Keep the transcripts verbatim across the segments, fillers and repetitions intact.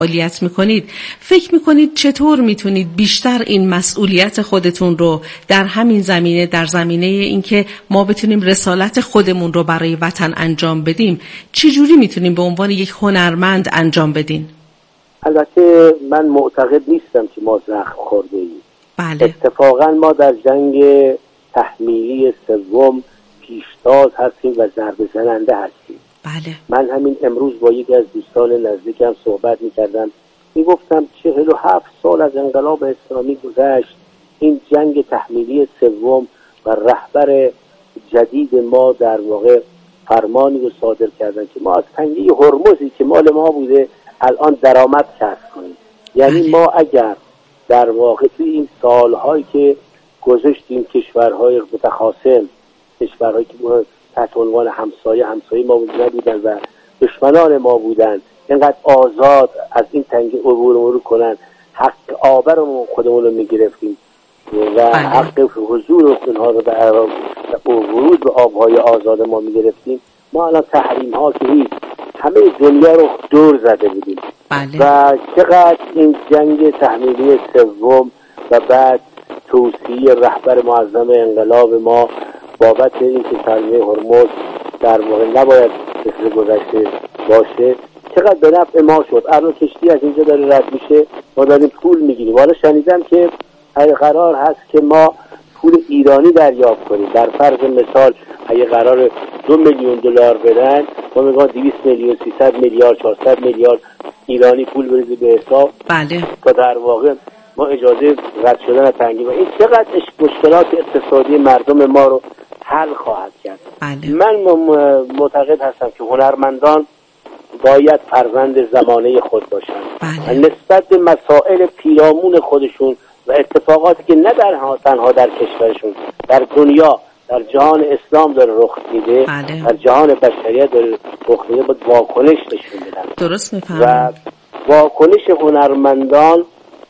فعالیت میکنید، فکر میکنید چطور میتونید بیشتر این مسئولیت خودتون رو در همین زمینه، در زمینه اینکه ما بتونیم رسالت خودمون رو برای وطن انجام بدیم، چجوری میتونیم به عنوان یک هنرمند انجام بدین؟ البته من معتقد نیستم که ما زخم خورده ایم. بله. اتفاقا ما در جنگ تحمیلی سوم پیشتاز هستیم و ضربه زننده هستیم. بله. من همین امروز با یکی از دوستان نزدیکم صحبت میکردم، میگفتم چهل و هفت سال از انقلاب اسلامی گذشت، این جنگ تحمیلی سوم و رهبر جدید ما در واقع فرمانی رو صادر کردن که ما از تنگه هرمزی که مال ما بوده الان درآمد کسب کنیم. یعنی ما اگر در واقع توی این سالهایی که گذاشتیم کشورهای متخاصم، کشورهایی که تحت عنوان همسایه همسایه ما بودن و دشمنان ما بودن، اینقدر آزاد از این تنگه عبور مرور کنن، حق آبرمون خودمون رو میگرفتیم و حق حضور اونها رو در ورود به آبهای آزاد ما میگرفتیم، ما الان تحریم ها که هیچ، همه دنیا رو دور زده بودیم. بله. و چقدر این جنگ تحمیلی سوم و بعد توصیه رهبر معظم انقلاب ما بابت این که تنگه هرمز در واقع نباید مثل گذشته باشه، چقدر به نفع ما شد. الان کشتی از اینجا داره رد میشه، ما داریم پول میگیریم. حالا شنیدم که اگه قرار هست که ما پول ایرانی دریافت کنیم، در فرض مثال اگه قرار دو میلیون دلار بدن، ما میگم دویست میلیون، سیصد میلیارد، چهارصد میلیارد ایرانی پول بریزی به حساب. بله. تا در واقع ما اجازه رد شدن از تنگی و این چقدر مشکلات اقتصادی مردم ما رو حل خواهد کرد. بله. من معتقد هستم که هنرمندان باید فرزند زمانه خود باشند. بله. نسبت به مسائل پیرامون خودشون و اتفاقاتی که نه در تنها در کشورشون، در دنیا، در جهان اسلام داره رخ میده، بله. در جهان بشریت داره رخ میده، باید واکنش نشون بدن. درست میفهمم. و واکنش هنرمندان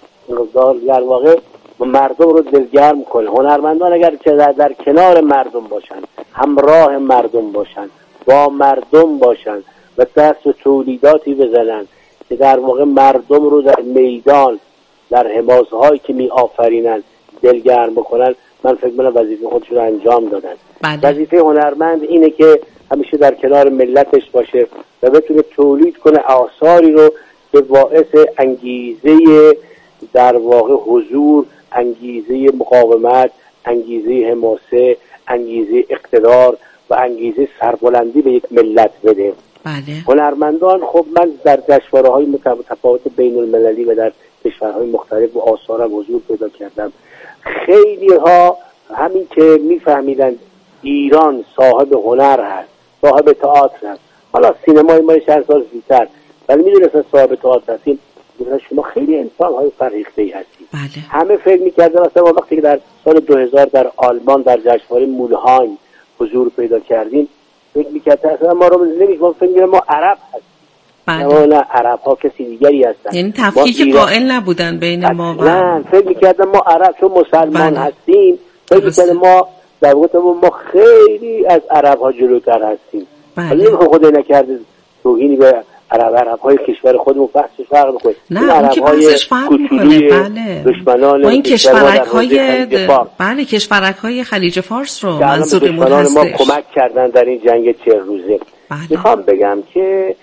در واقع مردم رو دلگرم کنه. هنرمندان اگر که در, در کنار مردم باشن، همراه مردم باشن، با مردم باشن و دست و تولیداتی بزنن که در واقع مردم رو در میدان، در حماسه هایی که می آفرینن دلگرم بکنن، من فکر می‌کنم وظیفه خودشون رو انجام دادن. بله. وظیفه هنرمند اینه که همیشه در کنار ملتش باشه و بتونه تولید کنه آثاری رو که باعث انگیزه در واقع حضور، انگیزه مقاومت، انگیزه حماسه، انگیزه اقتدار و انگیزه سربلندی به یک ملت بده. بله. هنرمندان، خب من در جشنواره‌های متفاوت بین المللی و در کشورهای مختلف و آثارم حضور پیدا کردم. خیلی ها همین که میفهمیدن ایران صاحب هنر هست، صاحب تئاتر هست، حالا سینمای ما چند سال زودتر، ولی میدونستن صاحب تئاتر هستیم، شما خیلی انسان های فرهیخته‌ای هستید. بله. همه فکر می‌کردن مثلا وقتی که در سال دو هزار در آلمان در جشنواره مولهایم حضور پیدا کردیم، فکر می‌کردن اصلا ما رو نمی‌فهمن، فکر می‌کردن ما عرب هستیم. بله. نه، عرب ها کسی دیگری هستن. یعنی تفکیک قائل نبودن بین ما و نه، فکر می‌کردن ما عرب چون مسلمان بله. هستیم، فکر می‌کردن ما در واقع ما خیلی از عرب ها جلوتر هستیم. ولی بله. خدا نکرده توهینی به عرب عرب های کشور خودمون بحثش فرق میکنه. نه اون که بحثش فرق میکنه. بله. دشمنان ما این کشورک های بله کشورک های خلیج فارس رو منظورمون هستش. ما کمک کردن در این جنگ چهل روزه. بله. میخوام بگم که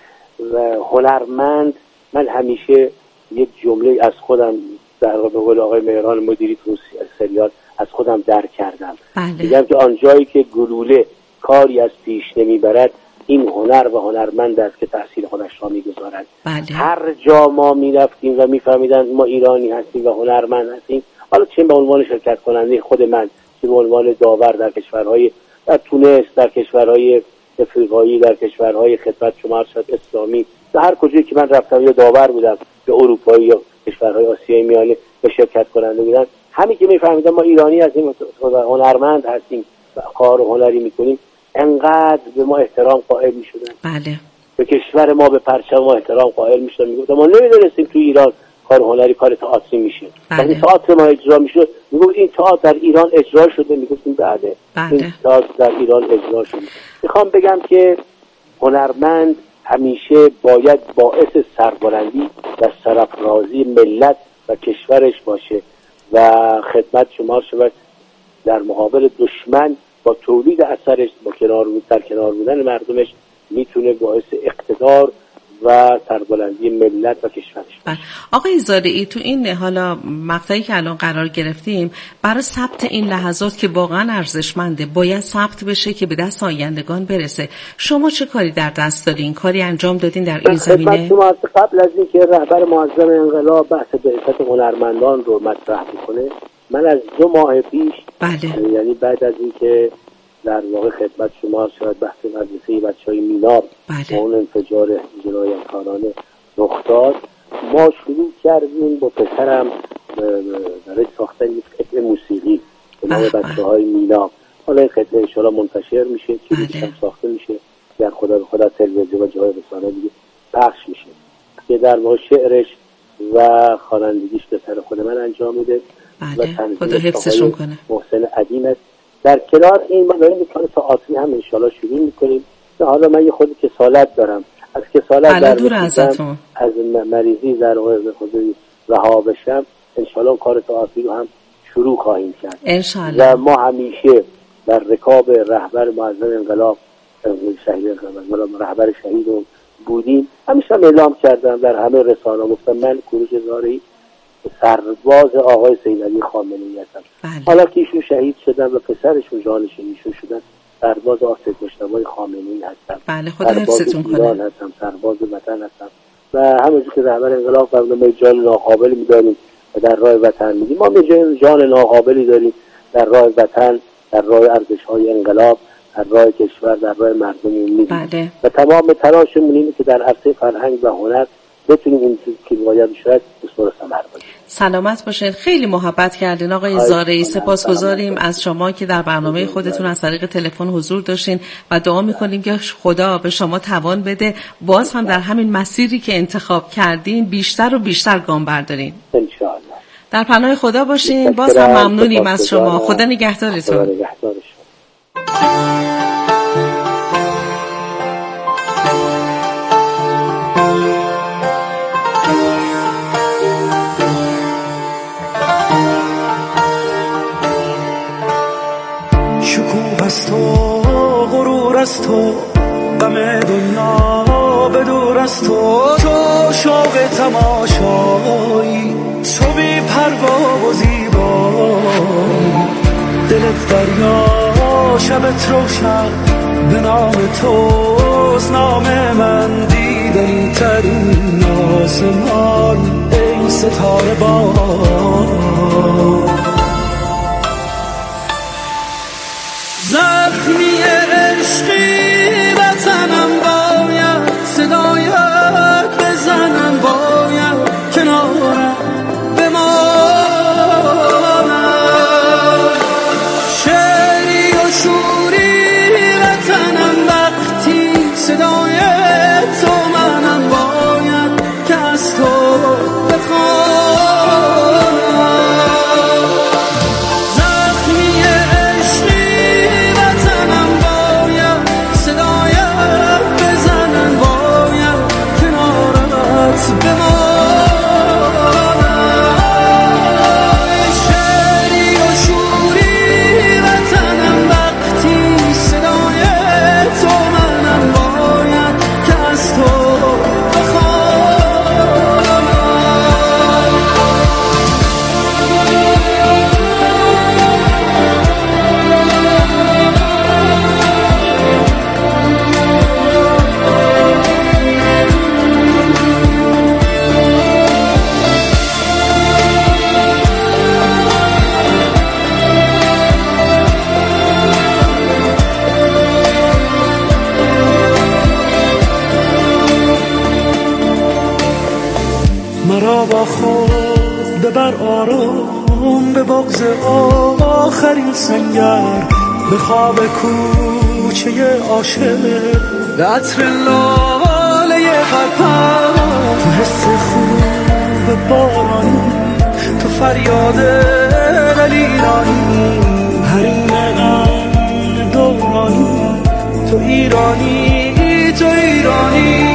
هنرمند، من همیشه یک جمله از خودم در به قول آقای مهران مدیری تو سریال از خودم درک کردم. بله. میگم که آنجایی که گلوله کاری از پیش نمیبرد، این هنر و هنرمند است که تأثیر خودش را میگذارد. بله. هر جا ما میرفتیم و میفهمیدن ما ایرانی هستیم و هنرمند هستیم، حالا چه به عنوان شرکت کننده خود من، چه به عنوان داور در کشورهای در تونس، در کشورهای افریقایی، در کشورهای خدمت شما شد اسلامی، در هر کجایی که من رفتم یا داور بودم، به اروپایی یا کشورهای آسیای میانه به شرکت کننده بودن، همین که میفهمیدن ما ایرانی هستیم و هنرمند هستیم و کار هنری میکنیم، انقدر به ما احترام قائل میشدن. بله. به کشور ما، به پرچم ما احترام قائل میشدن. میگفتن ما نمیدونستیم تو ایران کار هنری کار تئاتری میشه. وقتی بله. تئاتر ما اجرا میشد، میگفت این تئاتر در ایران اجرا شده، میگفتیم بله. بله. این تئاتر در ایران اجرا شده. میخوام بگم که هنرمند همیشه باید باعث سربلندی و سرافرازی ملت و کشورش باشه و خدمت شما شود در مقابل دشمن با تولید اثرش، با کنار در کنار بودن مردمش میتونه باعث اقتدار و سربلندی ملت و کشورش. آقای زارعی، تو این حالا مقطعی که الان قرار گرفتیم برای ثبت این لحظات که واقعا ارزشمنده باید ثبت بشه که به دست آیندگان برسه، شما چه کاری در دست دارین؟ کاری انجام دادین در این زمینه؟ شما قبل از اینکه رهبر معظم انقلاب بحث بعثت هنرمندان رو مطرح کنه، من از دو ماه پیش بله. یعنی بعد از اینکه در واقع خدمت شما شاید بحث مدرسه بچهای مینار بله. و اون انفجار جنایتکارانه رخ داد، ما شروع کردیم با پسرم برای ساختن یک قطعه موسیقی به نام بچه‌های مینار. حالا این قطعه انشاءالله منتشر میشه، کلیپش هم ساخته میشه، در خدا به خدا تلویزیون و جای رسانه دیگه پخش میشه که در واقع شعرش و خوانندگیش به سر خود من انجام میده و خدا حفظشون کنه. محسن عدیم است. در کنار این ما داریم کار تئاتری هم انشالله شروع میکنیم. حالا من یه خود کسالت دارم، از کسالت در دور ازتون از مریضی در واقع خودی رها بشم، انشالله کار تئاتری رو هم شروع خواهیم کرد انشالله. و ما همیشه در رکاب رهبر معظم انقلاب شهید انقلاب رهبر شهیدون بودیم. همیشه هم اعلام کردم در همه رسانه‌ها، گفتم من کوروش زارعی سرباز آقای سید علی خامنه‌ای هستم. بله. حالا که ایشون شهید شدن و پسرشون جانشینیشون شدن، سرباز آقای مجتبی خامنه‌ای هستم. بله، خدا حفظتون کنه. هستم، سرباز وطن هستم و همونجور که رهبر انقلاب فرمود جان ناقابلی می‌داریم و در راه وطن میدیم، ما می جان ناقابلی داریم در راه وطن، در راه ارزش‌های انقلاب، در راه کشور، در راه مردم میدیم. بله. و تمام تلاشمون اینه که در عرصه فرهنگ و هنر بتونیم این چیزی که باید شاید بسیار ثمر بده. سلامت باشین. خیلی محبت کردین آقای زارعی، سپاسگزاریم از شما که در برنامه خودتون از طریق تلفن حضور داشتین و دعا میکنیم که خدا به شما توان بده باز هم در همین مسیری که انتخاب کردین بیشتر و بیشتر گام بردارین ان شاء الله. در پناه خدا باشین. باز هم ممنونیم از شما. خدا نگهدارتون. خدا نگهدارش. از تو غرور از تو غم دنیا به دور از تو، تو شوق تماشایی، تو بی پروا و زیبایی، دلت دریا شبت روشن به نام توست، نام من دیدنی ترین آسمان ای ستاره بار. زخمی عشقی وطنم باید صدایت بزنم، باید کنارم بمانم، شعری و شوری وطنم وقتی صدای تو منم، باید که از تو بخوانم. زخمی مرا با خود ببر آرام به بغض آخرین سنگر، به خواب کوچه عاشق، به عطر لاله قلبم، تو حس خوب بارانی، تو فریاد دلیرانی، حریم غم دورانی، تو ایرانی تو ایرانی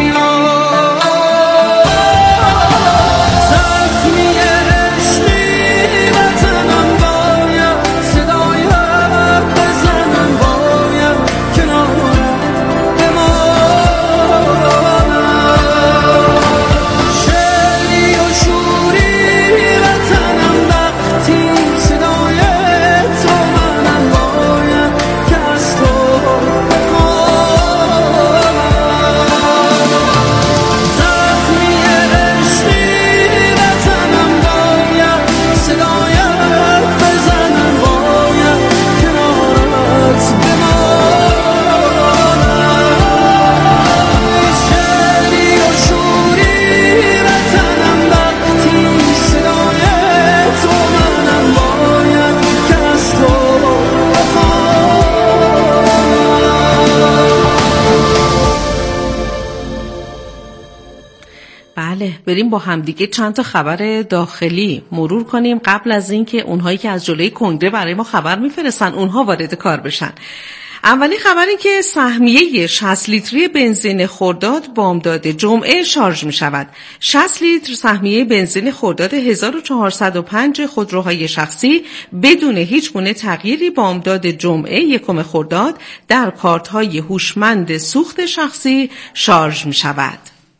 بریم با همدیگه چند تا خبر داخلی مرور کنیم قبل از اینکه اونهایی که از جلوی کنگره برای ما خبر میفرستن اونها وارد کار بشن. اولین خبر این که سهمیه شصت لیتری بنزین خرداد بامداد جمعه شارژ می شود. شصت لیتر سهمیه بنزین خرداد هزار و چهارصد و پنج خودروهای شخصی بدون هیچ گونه تغییری بامداد جمعه یکم خرداد در کارت‌های هوشمند سوخت شخصی شارژ می شود.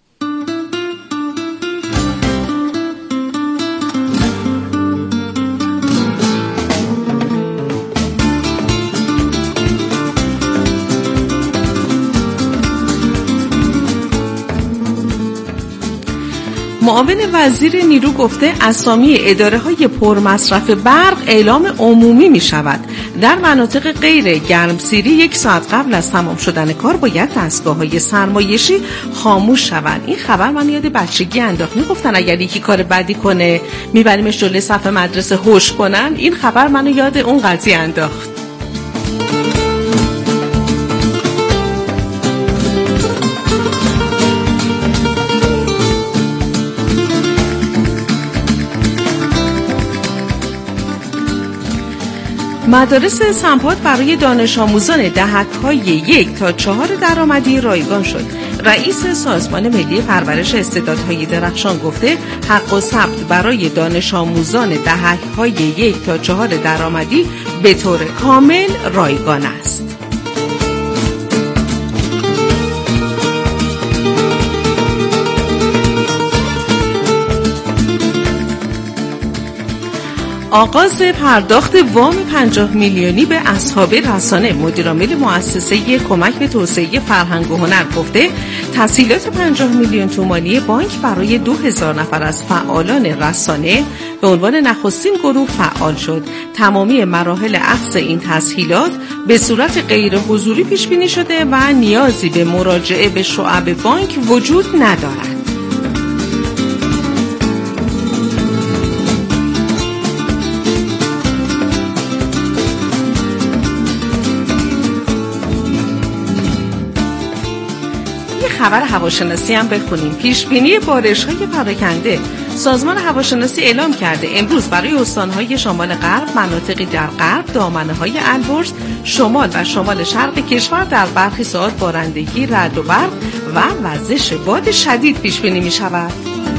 معاون وزیر نیرو گفته اسامی اداره‌های پرمصرف برق اعلام عمومی می شود. در مناطق غیر گرمسیری یک ساعت قبل از تمام شدن کار باید دستگاه‌های سرمایشی خاموش شوند. این خبر من یاد بچگی انداخت. میگفتن اگر یکی کار بدی کنه میبریمش جلوی صف مدرسه هوش کنن. این خبر منو یاد اون قضیه انداخت. مدارس سمپات برای دانش آموزان دهک‌های یک تا چهار درآمدی رایگان شد. رئیس سازمان ملی پرورش استعدادهای درخشان گفته حق و ثبت برای دانش آموزان دهک‌های یک تا چهار درآمدی به طور کامل رایگان است. آغاز پرداخت وام پنجاه میلیونی به اصحاب رسانه. مدیرعامل مؤسسه کمک به توسعه فرهنگ و هنر گفته تسهیلات پنجاه میلیون تومانی بانک برای دو هزار نفر از فعالان رسانه به عنوان نخستین گروه فعال شد. تمامی مراحل اخذ این تسهیلات به صورت غیر حضوری پیش بینی شده و نیازی به مراجعه به شعب بانک وجود ندارد. خبر هواشناسی هم بخونیم. پیشبینی بارش‌های پراکنده. سازمان هواشناسی اعلام کرده امروز برای استان‌های شمال غرب، مناطقی در غرب، دامنه‌های البرز، شمال و شمال شرق کشور در برخی ساعات بارندگی، رعد و برق و وزش باد شدید پیشبینی می‌شود.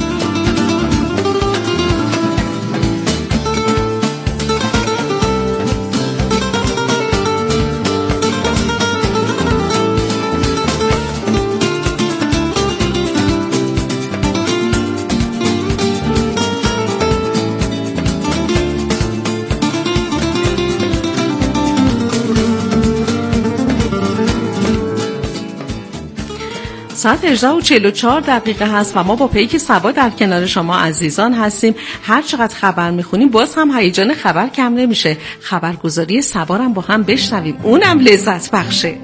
ساعت هجده و چهل و چهار دقیقه هست و ما با پیک صبا در کنار شما عزیزان هستیم. هر چقدر خبر میخونیم باز هم هیجان خبر کم نمیشه. خبرگزاری صبا هم با هم بشنویم، اونم لذت بخشه.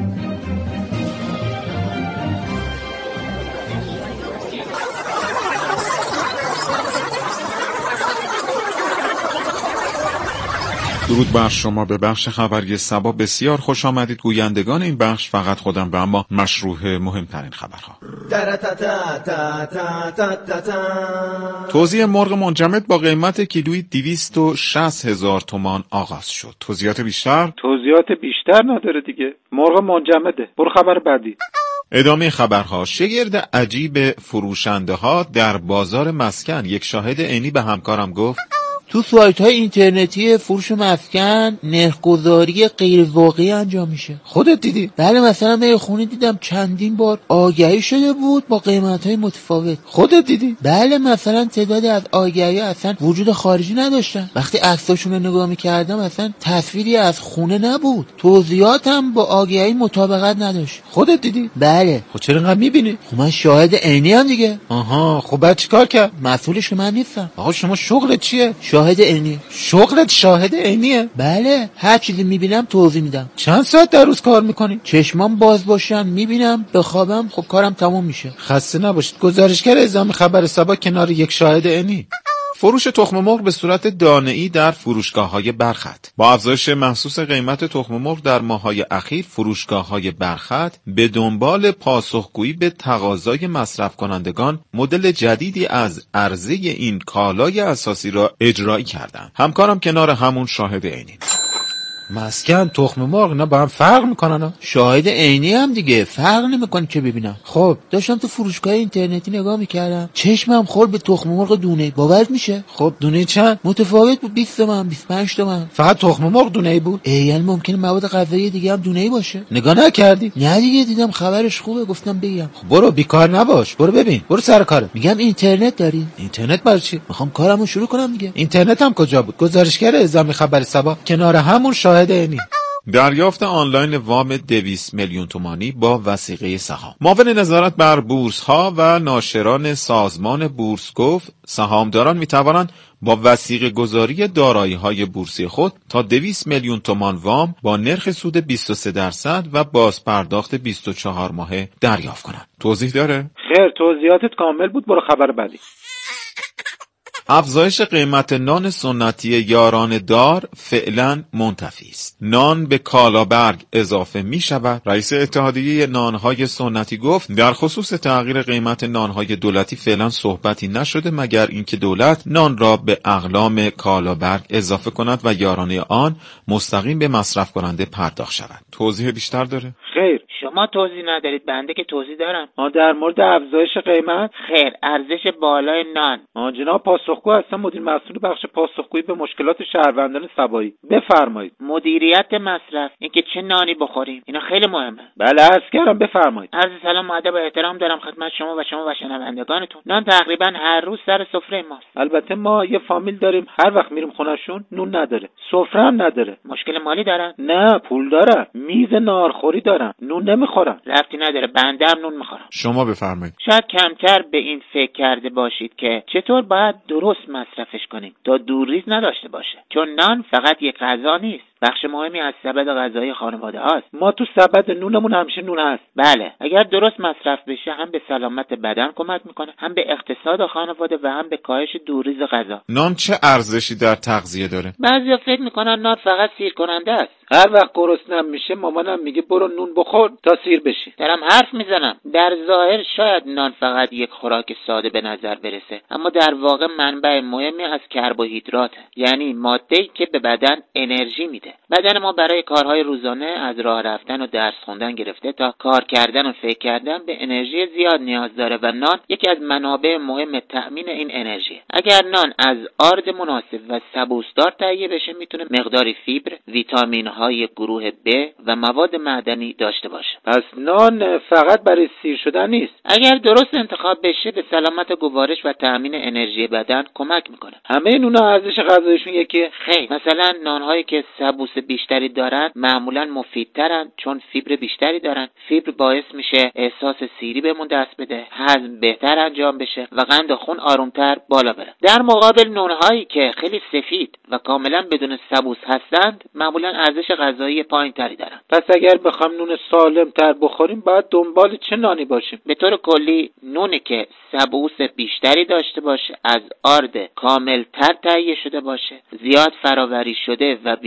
درود بر شما. به بخش خبری صبا بسیار خوش آمدید. گویندگان این بخش فقط خودم و اما مشروع مهمترین خبرها. توزیع مرغ منجمد با قیمت کیلویی دویست و شصت هزار تومان آغاز شد. توضیحات بیشتر؟ توضیحات بیشتر نداره دیگه، مرغ منجمده. برو خبر بعدی. ادامه خبرها. شگرد عجیب فروشنده ها در بازار مسکن. یک شاهد عینی به همکارم گفت تو سایت های اینترنتی فروش مسکن نرخ‌گذاری غیر واقعی انجام میشه. خودت دیدی؟ بله، مثلا من خونه دیدم چندین بار آگهی شده بود با قیمت های متفاوت. خودت دیدی؟ بله، مثلا تعدادی از آگهی اصلا وجود خارجی نداشتن. وقتی عکساشون رو نگاه میکردم اصلا تصویری از خونه نبود، توضیحات هم با آگهی مطابقت نداشت. خودت دیدی؟ بله. خب چرا انقدر میبینی؟ خب من شاهد عینی ام دیگه. آها، خب بعد چیکار کرد؟ مسئولش که من نیستم. آقا شما شغلت چیه؟ شاهد عینی. شغلت شاهد عینیه؟ بله، هر چیزی میبینم توضیح میدم. چند ساعت در روز کار میکنی؟ چشمام باز باشن میبینم، بخوابم خب کارم تموم میشه. خسته نباشید. گزارشگر اعزام خبر سبا کنار یک شاهد عینی. فروش تخم مرغ به صورت دانه‌ای در فروشگاه‌های برخط. با افزایش محسوس قیمت تخم مرغ در ماه‌های اخیر، فروشگاه‌های برخط به دنبال پاسخگویی به تقاضای مصرف کنندگان مدل جدیدی از عرضه این کالای اساسی را اجرایی کردند. همکارم کنار همون شاهد عینی. مسکن، تخم مرغ، اینا با هم فرق میکنن؟ شاهد عینی هم دیگه، فرق نمیکنه که ببینم. خب داشتم تو فروشگاه اینترنتی نگاه میکردم، چشمم خورد به تخم مرغ دونه. باورت میشه؟ خب دونه چند؟ متفاوت بود، بیست تومن، بیست و پنج تومن. فقط تخم مرغ دونه ای بود؟ ای یعنی ممکنه مواد غذایی دیگه هم دونه ای باشه. نگاه نکردی؟ نه دیگه، دیدم خبرش خوبه گفتم بگم. خب برو بیکار نباش، برو ببین، برو سر کارت. میگم اینترنت داری؟ اینترنت برای چی؟ میخوام کارمو شروع کنم دیگه. اینترنت هم کجا بود؟ گزارشگر اعزام خبر سبا کنار همون شاهد عینی. دریافت آنلاین وام دویست میلیون تومانی با وثیقه سهام. معاون نظارت بر بورس ها و ناشران سازمان بورس گفت سهامداران می توانند با وثیقه گذاری دارایی های بورسی خود تا دویست میلیون تومان وام با نرخ سود بیست و سه درصد و باز پرداخت بیست و چهار ماهه دریافت کنند. توضیح داره؟ خیر، توضیحاتت کامل بود. برو خبر بعدی. افزایش قیمت نان سنتی یاران دار فعلا منتفی است. نان به کالابرگ اضافه می شود. رئیس اتحادیه نانهای سنتی گفت در خصوص تغییر قیمت نانهای دولتی فعلا صحبتی نشده مگر اینکه دولت نان را به اقلام کالابرگ اضافه کند و یارانه آن مستقیم به مصرف کننده پرداخت شود. توضیح بیشتر داره؟ خیر. شما توضیح ندارید، بنده که توضیح دارم. آ در مورد افزایش قیمت؟ خیر، ارزش بالای نان. آ جناب پاسخگو هستم، مدیر مسئول بخش پاسخگویی به مشکلات شهروندان سبایی. بفرمایید. مدیریت مصرف، اینکه چه نانی بخوریم، اینا خیلی مهمه. بله عرض کردم، بفرمایید. عرض سلام و ادب و احترام دارم خدمت شما و شما و شنوندگانتون. نان تقریبا هر روز سر سفره ماست. البته ما یه فامیل داریم هر وقت میریم خونه‌شون نون نداره، سفره هم نداره. مشکل مالی دارن؟ نه، پول دارن، میز ناهارخوری دارن، نون نمیخورن. ربطی نداره، بنده هم نون میخورم. شما بفرمایید. شاید کمتر به این فکر کرده باشید که چطور باید درست مصرفش کنیم تا دورریز نداشته باشه، چون نان فقط یک غذا نیست، بخش مهمی از سبد غذایی خانواده هاست. ما تو سبد نونمون همیشه نون هست. بله، اگر درست مصرف بشه هم به سلامت بدن کمک میکنه، هم به اقتصاد خانواده و هم به کاهش دورریز غذا. نان چه ارزشی در تغذیه داره؟ بعضیا فکر میکنن نان فقط سیر کننده است. هر وقت گرسنه‌ام میشه مامانم میگه برو نون بخور تا سیر بشی. دارم حرف میزنم. در ظاهر شاید نان فقط یک خوراک ساده به نظر برسه، اما در واقع منبع مهمی از کربوهیدراته، یعنی ماده‌ای که به بدن انرژی میده. بدن ما برای کارهای روزانه از راه رفتن و درس خوندن گرفته تا کار کردن و فکر کردن به انرژی زیاد نیاز داره و نان یکی از منابع مهم تأمین این انرژی. اگر نان از آرد مناسب و سبوسدار تهیه بشه میتونه مقداری فیبر، ویتامین های گروه B و مواد معدنی داشته باشه. پس نان فقط برای سیر شدن نیست. اگر درست انتخاب بشه به سلامت گوارش و تأمین انرژی بدن کمک میکنه. همه نونا ارزش غذایشون یکیه؟ خیر، مثلا نانهایی که سبوس بیشتری دارن معمولا مفیدترن چون فیبر بیشتری دارن. فیبر باعث میشه احساس سیری بهمون دست بده، هضم بهتر انجام بشه و قند خون آرومتر بالا بره. در مقابل نانهایی که خیلی سفید و کاملا بدون سبوس هستند معمولا ارزش غذایی پایینتری دارن. پس اگر بخوام نون سالم تر بخوریم باید دنبال چه نانی باشیم؟ به طور کلی نونی که سبوس بیشتری داشته باشه، از آرد کامل تر تهیه شده باشه، زیاد فراوری شده و بی‌کیفیت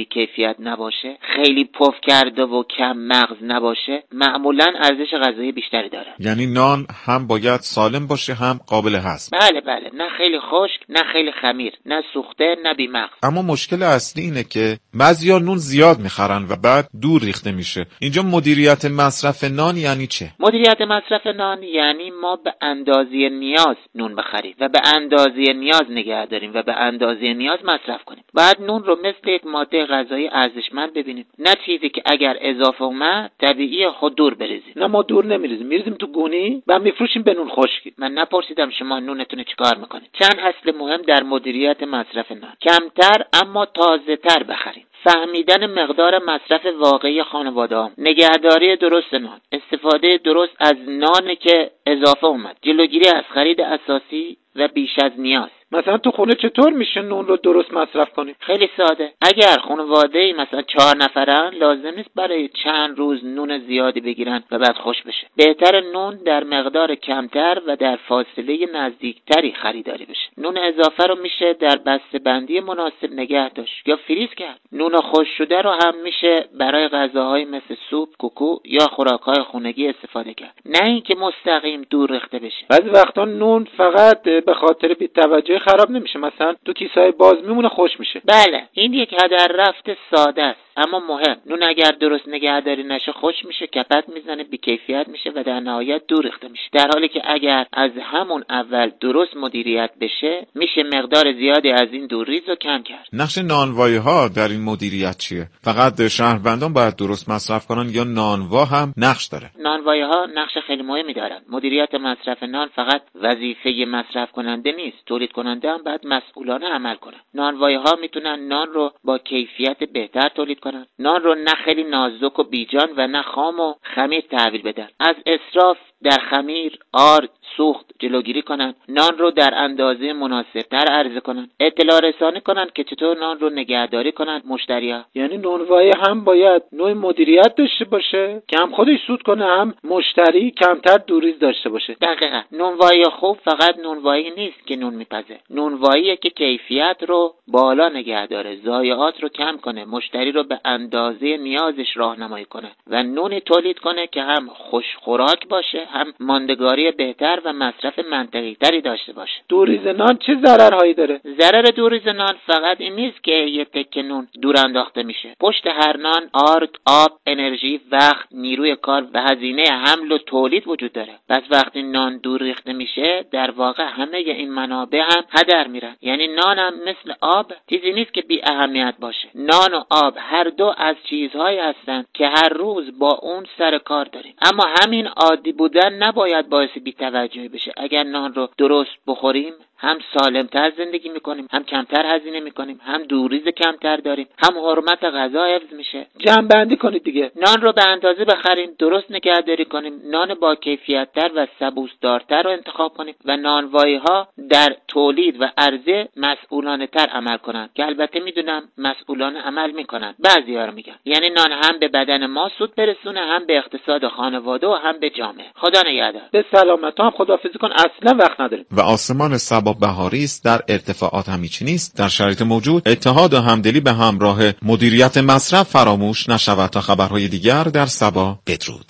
خاصیت نباشه، خیلی پف کرده و کم مغز نباشه، معمولا ارزش غذایی بیشتری داره. یعنی نان هم باید سالم باشه هم قابل هضم. بله بله، نه خیلی خشک نه خیلی خمیر، نه سوخته نه بی مغز. اما مشکل اصلی اینه که بعضیا نون زیاد میخرن و بعد دور ریخته میشه. اینجا مدیریت مصرف نان یعنی چه؟ مدیریت مصرف نان یعنی ما به اندازه نیاز نون بخریم و به اندازه نیاز نگه داریم و به اندازه نیاز مصرف کنیم. بعد نون رو مثل یک ماده غذایی ارزشمند ببینیم، نه چیزی که اگر اضافه اومد طبیعی خود دور بریزیم. نه ما دور نمیریزیم، میریزیم تو گونی و میفروشیم به نون خشکی. من نپرسیدم شما نونتون چیکار میکنید. چند اصل مهم در مدیریت مصرف نان: کمتر اما تازه تر بخریم، فهمیدن مقدار مصرف واقعی خانواده‌ها، نگهداری درست نان، استفاده درست از نان که اضافه اومد، جلوگیری از خرید اساسی و بیش از نیاز. مثلا تو خونه چطور میشه نون رو درست مصرف کنیم؟ خیلی ساده. اگر خانواده‌ای مثلا چهار نفرن، لازم نیست برای چند روز نون زیادی بگیرن و بعد خوش بشه. بهتر نون در مقدار کمتر و در فاصله نزدیکتری خریداری بشه. نون اضافه رو میشه در بسته‌بندی مناسب نگه داشت یا فریز کرد. نون خشک شده رو هم میشه برای غذاهای مثل سوپ، کوکو یا خوراک‌های خونگی استفاده کرد، نه اینکه مستقیم دور ریخته بشه. بعضی وقتا نون فقط به خاطر بی‌توجهی خراب نمیشه، مثلا تو کیسه‌های باز میمونه خوش میشه. بله، این یک هدر رفت ساده است اما مهم. نون اگر درست نگهداری نشه خوش میشه، کپک میزنه، بی‌کیفیت میشه و در نهایت دور ریخته میشه. در حالی که اگر از همون اول درست مدیریت بشه، میشه مقدار زیادی از این دورریز رو کم کرد. نقش نانوایی‌ها در این مدیریت چیه؟ فقط شهروندان باید درست مصرف کنن یا نانوا هم نقش داره؟ نانوایی‌ها نقش خیلی مهمی دارن. مدیریت مصرف نان فقط وظیفه مصرف کننده نیست، تولید کننده هم باید مسئولانه عمل کنن. نانوایی‌ها میتونن نان رو با کیفیت بهتر تولید کنن، نان رو نه خیلی نازک و بیجان و نه خام و خمیر تحویل بدن، از اسراف در خمیر، آرد، سوخت جلوگیری کنن، نان رو در اندازه مناسبتر عرضه کنن، اطلاع رسانی کنن که چطور نان رو نگهداری کنن مشتری‌ها. یعنی نانوایی هم باید نوع مدیریت داشته باشه که هم خودش سود کنه، هم مشتری کمتر دوریز داشته باشه. دقیقاً. نانوایی خوب فقط نانوایی نیست که نون میپزه، نانواییه که کیفیت رو بالا نگه داره، ضایعات رو کم کنه، مشتری رو به اندازه نیازش راهنمایی کنه و نونی تولید کنه که هم خوش خوراک باشه، هم ماندگاری بهتر و مصرف منطقی تری داشته باشه. دوریز نان چه ضررهایی داره؟ ضرر دوریز نان فقط این نیست که یه تکه نون دور انداخته میشه. پشت هر نان آرد، آب، انرژی، وقت، نیروی کار و هزینه حمل و تولید وجود داره. پس وقتی نان دور ریخته میشه، در واقع همه این منابع هم هدر میرن. یعنی نان هم مثل آب چیزی نیست که بی اهمیت باشه. نان و آب هر دو از چیزهایی هستند که هر روز با اون سر کار داریم. اما همین عادی بودن نباید باعث بی‌توجهی بشه. اگر نان رو درست بخوریم، هم سالمتر زندگی میکنیم، هم کمتر هزینه میکنیم، هم دوریز کمتر داریم، هم حرمت غذا حفظ میشه. جمع بندی کنید دیگه. نان رو به اندازه بخریم، درست نگهداری کنیم، نان با کیفیت‌تر و سبوسدارتر رو انتخاب کنیم و نانوایی‌ها در تولید و عرضه مسئولانه‌تر عمل کنند که البته میدونم مسئولانه عمل میکنن. بعضی‌ها رو میگن یعنی نان هم به بدن ما سود برسونه، هم به اقتصاد خانواده و هم به جامعه. خدا نگهدار. به سلامت. هم خداحافظی کن، اصلا وقت نداریم. و آسمان صبا بهاری است، در ارتفاعات هم هیچی نیست. در شرایط موجود اتحاد و همدلی به همراه مدیریت مصرف فراموش نشود. تا خبرهای دیگر در صبا، بدرود.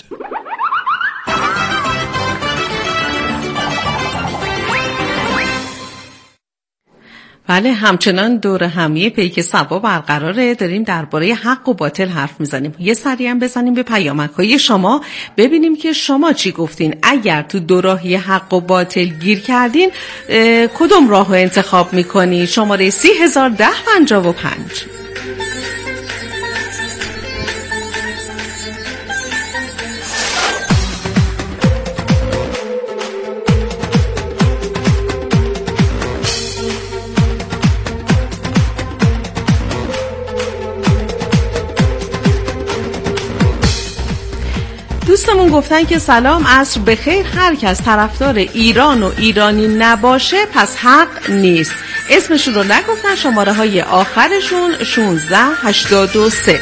بله، همچنان دور همیه پیک صبا برقراره. داریم درباره حق و باطل حرف میزنیم. یه سری هم بزنیم به پیامک‌های شما، ببینیم که شما چی گفتین. اگر تو دوراهی حق و باطل گیر کردین، کدوم راهو انتخاب میکنی؟ شماره سی هزار ده پنجاه و پنج. دوستمون گفتن که سلام، عصر بخیر. هر کس طرفدار ایران و ایرانی نباشه پس حق نیست. اسمشون رو نگفتن، شماره های آخرشون شانزده هشتاد و سه.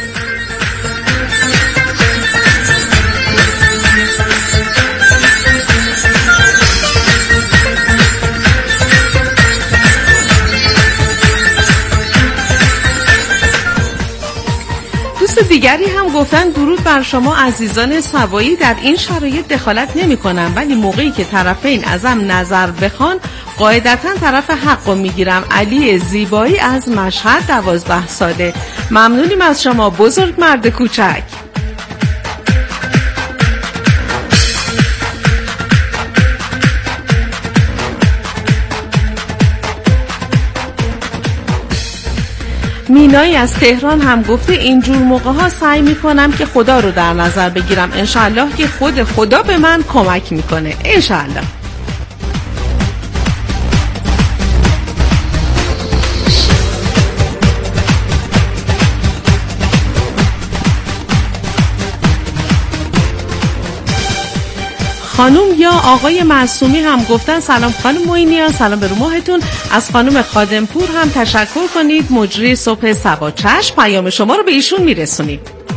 دیگری هم گفتن درود بر شما عزیزان سوایی، در این شرایط دخالت نمی کنم، ولی موقعی که طرفین ازم نظر بخوان قاعدتا طرف حق رو میگیرم. علی زیبایی از مشهد، دوازده ساله. ممنونیم از شما بزرگ مرد کوچک. مینایی از تهران هم گفته اینجور موقع ها سعی میکنم که خدا رو در نظر بگیرم، انشالله که خود خدا به من کمک میکنه، انشالله. خانم یا آقای معصومی هم گفتن سلام خانم معینیان، سلام به رو ماهتون. از خانم خادمپور هم تشکر کنید، مجری صبح سبا. چشم، پیام شما رو به ایشون میرسونیم.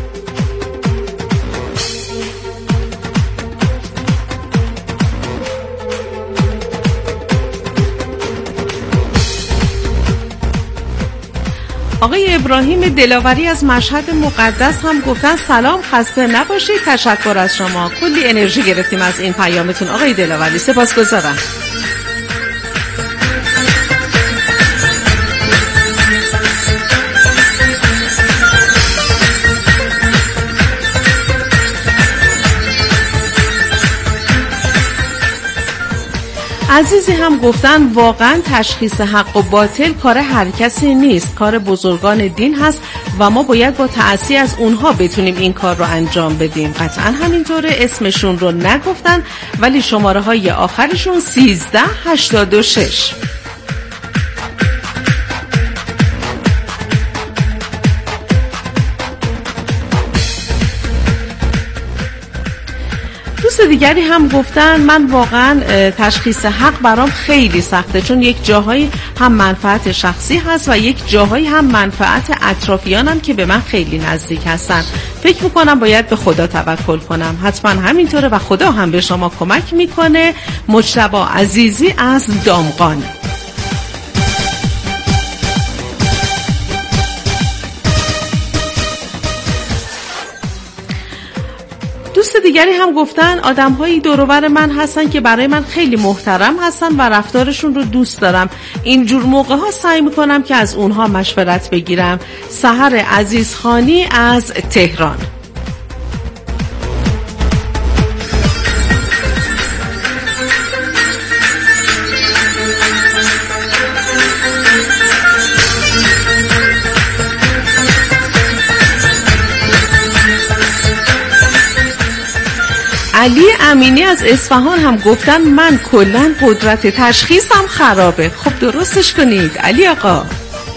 آقای ابراهیم دلاوری از مشهد مقدس هم گفتن سلام، خسته نباشید، تشکر از شما، کلی انرژی گرفتیم از این پیامتون آقای دلاوری، سپاسگزارم. عزیزی هم گفتن واقعا تشخیص حق و باطل کار هر کسی نیست، کار بزرگان دین هست و ما باید با تأسی از اونها بتونیم این کار رو انجام بدیم. قطعا همینطوره، اسمشون رو نگفتن ولی شماره های آخرشون سیزده هشتاد و شش. دوست دیگری هم گفتن من واقعا تشخیص حق برام خیلی سخته، چون یک جاهایی هم منفعت شخصی هست و یک جاهایی هم منفعت اطرافیانم که به من خیلی نزدیک هستن. فکر میکنم باید به خدا توکل کنم. حتما همینطوره و خدا هم به شما کمک میکنه. مجتبی عزیزی از دامغان. دوست دیگری هم گفتن آدم‌هایی دور و بر من هستن که برای من خیلی محترم هستن و رفتارشون رو دوست دارم. اینجور موقع‌ها سعی می‌کنم که از اونها مشورت بگیرم. سحر عزیزخانی از تهران. علی امینی از اصفهان هم گفتن من کلاً قدرت تشخیصم خرابه. خب درستش کنید علی آقا.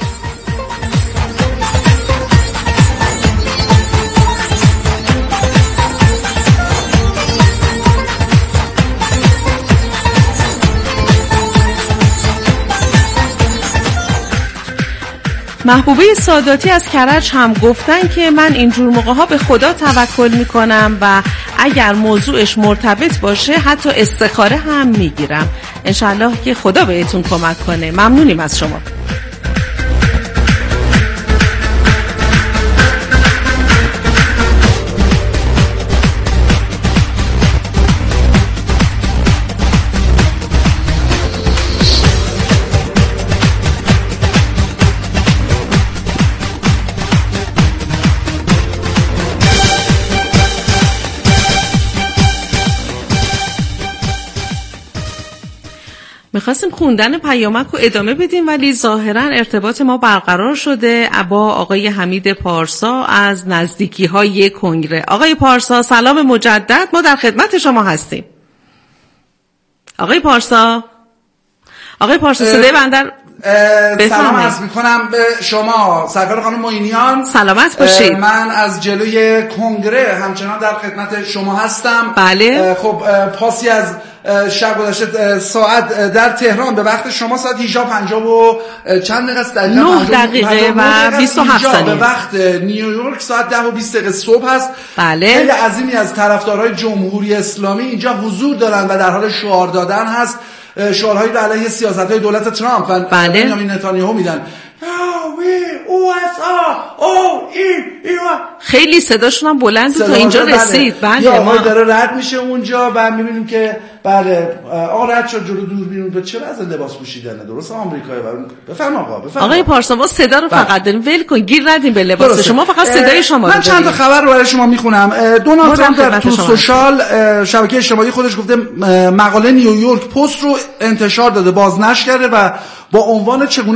محبوبه ساداتی از کرج هم گفتن که من اینجور موقع ها به خدا توکل میکنم و اگر موضوعش مرتبط باشه حتی استخاره هم میگیرم. انشالله که خدا بهتون کمک کنه. ممنونیم از شما. میخواستیم خوندن پیامک رو ادامه بدیم ولی ظاهرا ارتباط ما برقرار شده با آقای حمید پارسا از نزدیکی های کنگره. آقای پارسا سلام مجدد، ما در خدمت شما هستیم. آقای پارسا آقای پارسا صدای بندر سلام عرض میکنم به شما سرکار خانم معینیان، سلامت باشید. من از جلوی کنگره همچنان در خدمت شما هستم. بله. خب پاسی از شب گذشته ساعت در تهران به وقت شما ساعت هجده و پنجاه و چند دقیقه است؟ نه دقیقه و بیست و هفت ثانیه. به وقت نیویورک ساعت ده و بیست دقیقه صبح است. بله. خیلی عظیمی از طرفدارای جمهوری اسلامی اینجا حضور دارن و در حال شعار دادن هست. شعارهایی به علیه سیاست‌های دولت ترامپ و بله. بنیامین نتانیاهو میدن. اس آ او این این خیلی صداشون هم بلند بود تا اینجا رسید. بله یا آقای داره رد میشه اونجا و میبینیم که بله آقا رد شد جلو دوربین به چه وضع لباس پوشیدنه درست آمریکایی. بفرم آقا بفرم آقای پارسا ما صدا رو فقط داریم ول کن گیر ندیم به لباس درسته. شما فقط صدای شما رو من چند تا خبر رو برای شما میخونم. دونالد ترامپ در تو سوشال شبکه اجتماعی خودش گفته مقاله نیویورک پست رو انتشار داده بازنشر کرده و با عنوان چگونه